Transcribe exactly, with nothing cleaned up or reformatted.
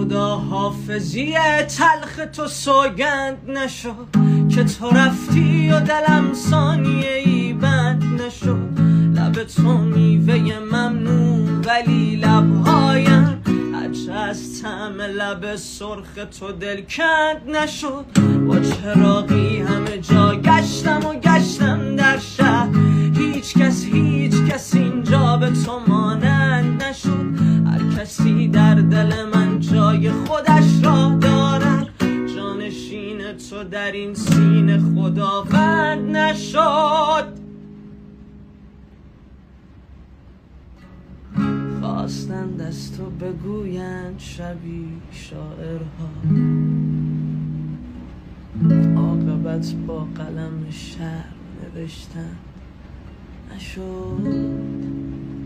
خدا حافظی تلخ تو سوگند نشد که تو رفتی و دلم ثانیه ای بند نشد. لب تو میوه ممنون ولی لبهایم هرچه از طعم لب سرخ تو دل کند نشد. با چراغی همه جا گشتم و گشتم در شهر، هیچ کس هیچ کس اینجا به تو مانند نشد. هر کسی در دل من جای خودش را دارد، جانشین تو در این سینه خداوند نشد. خواستند از تو بگویند شبی شاعرها، عاقبت با قلم شرم نوشتن نشد.